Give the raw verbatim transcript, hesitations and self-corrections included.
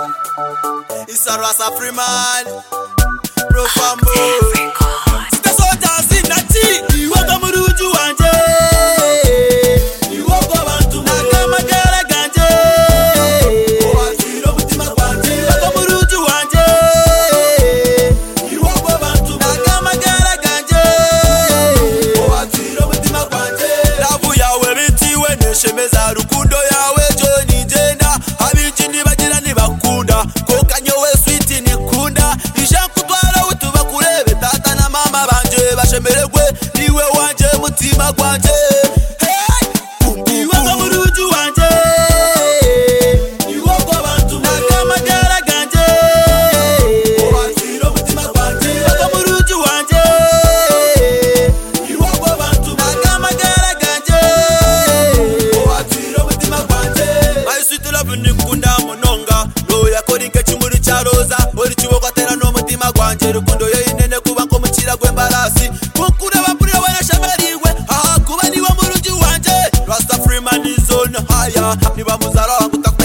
It's a Rasta free man. Profambo. Sita soja sinati. Iwaka muruju wanje. Iwaka bantu nakama kare ganje. Oatiro mutima kwanje. Iwaka muruju wanje. Iwaka bantu nakama kare ganje. Oatiro mutima kwanje. Lavu yawe biti we neshemeza rukundo yawe Johnny Jenda. Abiji nibagira nibakunda. Kokanye we sweet nikunda. Ishankutwara utuba kurebe tata na mama banje bashemeregwe niwe wanje mutima kwanje. Hey! Iwaka muruju wanje. Iwaka bantu nakama kare ganje. Oatiro mutima kwanje. Iwaka muruju wanje. Iwaka bantu nakama kare ganje. Oatiro mutima kwanje. My sweet love nikunda mononga. No yakorinke chimuri cha roza. Ori chiboko tera no mutima kwanje. Rukundo yo inene kuba ko mukira gwembarasi. Kukura bapuri wana shamariwe. Aha kuba niwe muruju wanje. Rasta free man is on higher. Niba muzaro akuta